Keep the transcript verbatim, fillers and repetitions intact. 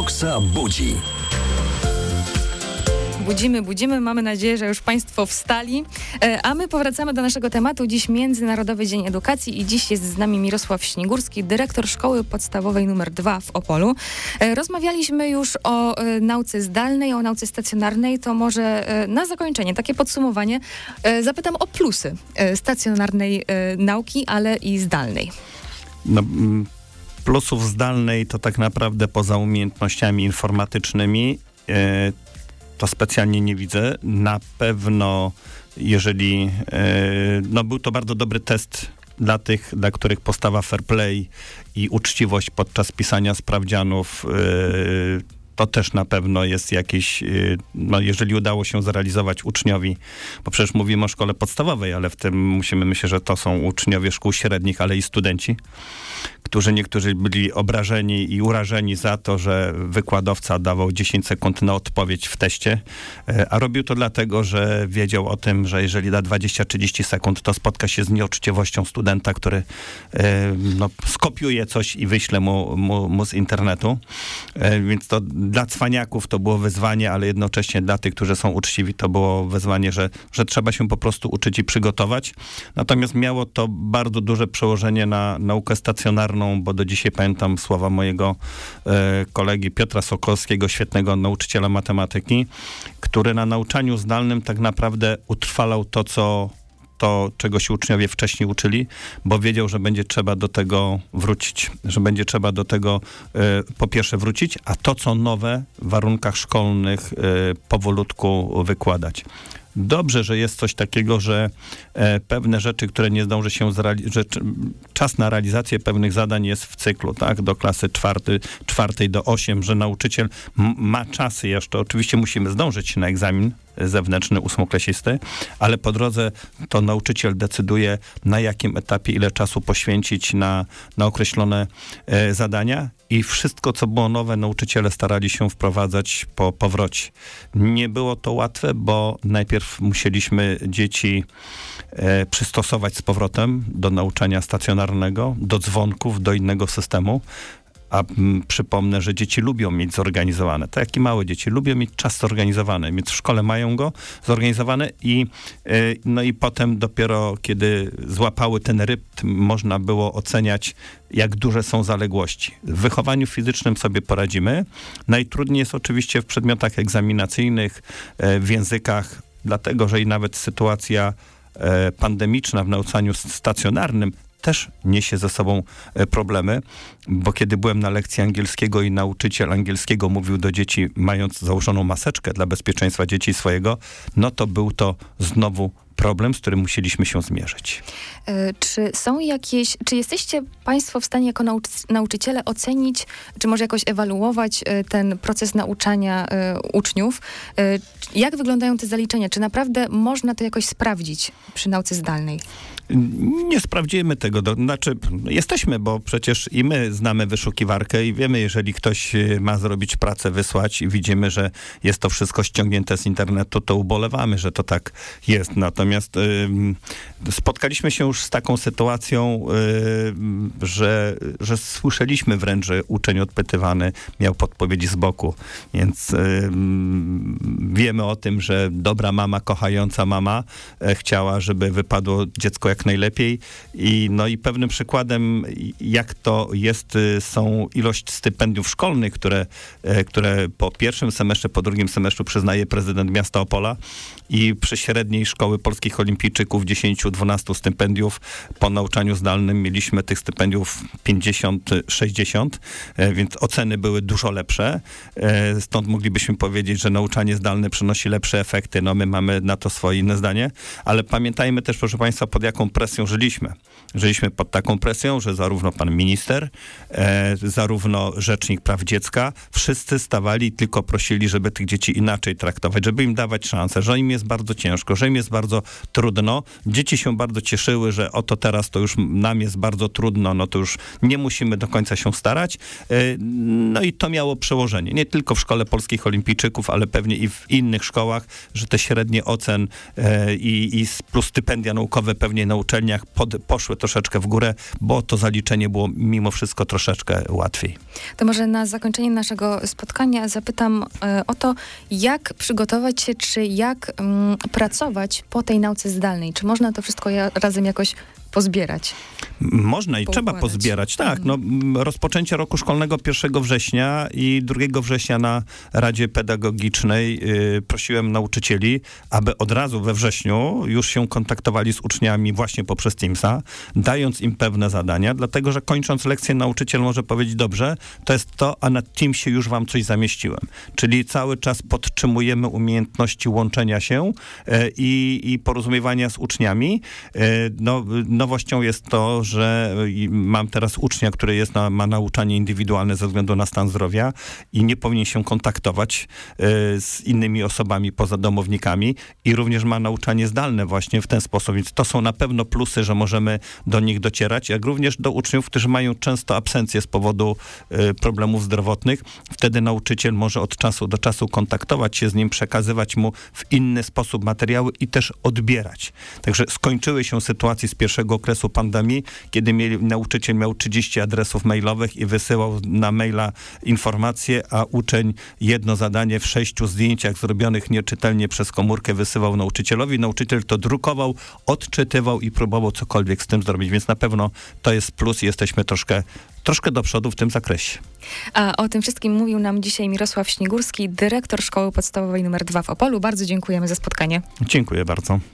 Oksa budzi. Budzimy, budzimy. Mamy nadzieję, że już Państwo wstali. A my powracamy do naszego tematu. Dziś Międzynarodowy Dzień Edukacji i dziś jest z nami Mirosław Śnigurski, dyrektor Szkoły Podstawowej numer dwa w Opolu. Rozmawialiśmy już o nauce zdalnej, o nauce stacjonarnej. To może na zakończenie, takie podsumowanie, zapytam o plusy stacjonarnej nauki, ale i zdalnej. No, plusów zdalnej to tak naprawdę poza umiejętnościami informatycznymi to specjalnie nie widzę. Na pewno, jeżeli... No był to bardzo dobry test dla tych, dla których postawa fair play i uczciwość podczas pisania sprawdzianów, to też na pewno jest jakieś... No jeżeli udało się zrealizować uczniowi, bo przecież mówimy o szkole podstawowej, ale w tym musimy myśleć, że to są uczniowie szkół średnich, ale i studenci, którzy niektórzy byli obrażeni i urażeni za to, że wykładowca dawał dziesięć sekund na odpowiedź w teście, a robił to dlatego, że wiedział o tym, że jeżeli da dwadzieścia trzydzieści sekund, to spotka się z nieuczciwością studenta, który no, skopiuje coś i wyśle mu, mu, mu z internetu. Więc to dla cwaniaków to było wyzwanie, ale jednocześnie dla tych, którzy są uczciwi, to było wyzwanie, że, że trzeba się po prostu uczyć i przygotować. Natomiast miało to bardzo duże przełożenie na naukę stacjonarną, bo do dzisiaj pamiętam słowa mojego e, kolegi Piotra Sokolskiego, świetnego nauczyciela matematyki, który na nauczaniu zdalnym tak naprawdę utrwalał to, co to, czego się uczniowie wcześniej uczyli, bo wiedział, że będzie trzeba do tego wrócić, że będzie trzeba do tego e, po pierwsze wrócić, a to, co nowe w warunkach szkolnych e, powolutku wykładać. Dobrze, że jest coś takiego, że e, pewne rzeczy, które nie zdąży się zrealizować, że czas na realizację pewnych zadań jest w cyklu, tak, do klasy czwarty, czwartej do osiem, że nauczyciel m- ma czasy jeszcze. Oczywiście musimy zdążyć na egzamin zewnętrzny ósmoklasisty, ale po drodze to nauczyciel decyduje, na jakim etapie ile czasu poświęcić na, na określone e, zadania. I wszystko, co było nowe, nauczyciele starali się wprowadzać po powrocie. Nie było to łatwe, bo najpierw musieliśmy dzieci e, przystosować z powrotem do nauczania stacjonarnego, do dzwonków, do innego systemu. A m, przypomnę, że dzieci lubią mieć zorganizowane, tak jak i małe dzieci, lubią mieć czas zorganizowany, więc w szkole mają go zorganizowany i y, no i potem dopiero, kiedy złapały ten rytm, można było oceniać, jak duże są zaległości. W wychowaniu fizycznym sobie poradzimy. Najtrudniej jest oczywiście w przedmiotach egzaminacyjnych, y, w językach, dlatego, że i nawet sytuacja y, pandemiczna w nauczaniu stacjonarnym też niesie ze sobą problemy, bo kiedy byłem na lekcji angielskiego i nauczyciel angielskiego mówił do dzieci, mając założoną maseczkę dla bezpieczeństwa dzieci swojego, no to był to znowu problem, z którym musieliśmy się zmierzyć. Czy są jakieś, czy jesteście Państwo w stanie jako nauc- nauczyciele ocenić, czy może jakoś ewaluować ten proces nauczania y, uczniów? Y, jak wyglądają te zaliczenia? Czy naprawdę można to jakoś sprawdzić przy nauce zdalnej? Nie sprawdzimy tego. Do, znaczy, jesteśmy, bo przecież i my znamy wyszukiwarkę i wiemy, jeżeli ktoś ma zrobić pracę, wysłać i widzimy, że jest to wszystko ściągnięte z internetu, to ubolewamy, że to tak jest. Natomiast y, spotkaliśmy się już z taką sytuacją, y, że, że słyszeliśmy wręcz, że uczeń odpytywany miał podpowiedzi z boku. Więc y, wiemy o tym, że dobra mama, kochająca mama e, chciała, żeby wypadło dziecko jak najlepiej i no i pewnym przykładem, jak to jest, są ilość stypendiów szkolnych, które, które po pierwszym semestrze, po drugim semestrze przyznaje prezydent miasta Opola i przy średniej szkoły polskich olimpijczyków dziesięć do dwunastu stypendiów po nauczaniu zdalnym mieliśmy tych stypendiów pięćdziesiąt sześćdziesiąt, więc oceny były dużo lepsze. Stąd moglibyśmy powiedzieć, że nauczanie zdalne przynosi lepsze efekty. No my mamy na to swoje inne zdanie, ale pamiętajmy też, proszę Państwa, pod jaką presją żyliśmy. Żyliśmy pod taką presją, że zarówno pan minister, e, zarówno Rzecznik Praw Dziecka, wszyscy stawali i tylko prosili, żeby tych dzieci inaczej traktować, żeby im dawać szansę, że im jest bardzo ciężko, że im jest bardzo trudno. Dzieci się bardzo cieszyły, że oto teraz to już nam jest bardzo trudno, no to już nie musimy do końca się starać. E, no i to miało przełożenie. Nie tylko w Szkole Polskich Olimpijczyków, ale pewnie i w innych szkołach, że te średnie ocen e, i, i plus stypendia naukowe pewnie nauczycieli na uczelniach pod, poszły troszeczkę w górę, bo to zaliczenie było mimo wszystko troszeczkę łatwiej. To może na zakończenie naszego spotkania zapytam e, o to, jak przygotować się, czy jak m, pracować po tej nauce zdalnej. Czy można to wszystko ja, razem jakoś pozbierać? Można i Poukładać. trzeba pozbierać, tak. No, rozpoczęcie roku szkolnego pierwszego września i drugiego września na Radzie Pedagogicznej yy, prosiłem nauczycieli, aby od razu we wrześniu już się kontaktowali z uczniami właśnie poprzez Teamsa, dając im pewne zadania, dlatego, że kończąc lekcję nauczyciel może powiedzieć, dobrze, to jest to, a na Teamsie już wam coś zamieściłem. Czyli cały czas podtrzymujemy umiejętności łączenia się yy, i, i porozumiewania z uczniami. Yy, no, nowością jest to, że mam teraz ucznia, który jest na, ma nauczanie indywidualne ze względu na stan zdrowia i nie powinien się kontaktować y, z innymi osobami poza domownikami i również ma nauczanie zdalne właśnie w ten sposób. Więc to są na pewno plusy, że możemy do nich docierać, jak również do uczniów, którzy mają często absencję z powodu y, problemów zdrowotnych. Wtedy nauczyciel może od czasu do czasu kontaktować się z nim, przekazywać mu w inny sposób materiały i też odbierać. Także skończyły się sytuacje z pierwszego okresu pandemii, kiedy mieli, nauczyciel miał trzydzieści adresów mailowych i wysyłał na maila informacje, a uczeń jedno zadanie w sześciu zdjęciach zrobionych nieczytelnie przez komórkę wysyłał nauczycielowi. Nauczyciel to drukował, odczytywał i próbował cokolwiek z tym zrobić, więc na pewno to jest plus i jesteśmy troszkę, troszkę do przodu w tym zakresie. A o tym wszystkim mówił nam dzisiaj Mirosław Śnigurski, dyrektor Szkoły Podstawowej numer dwa w Opolu. Bardzo dziękujemy za spotkanie. Dziękuję bardzo.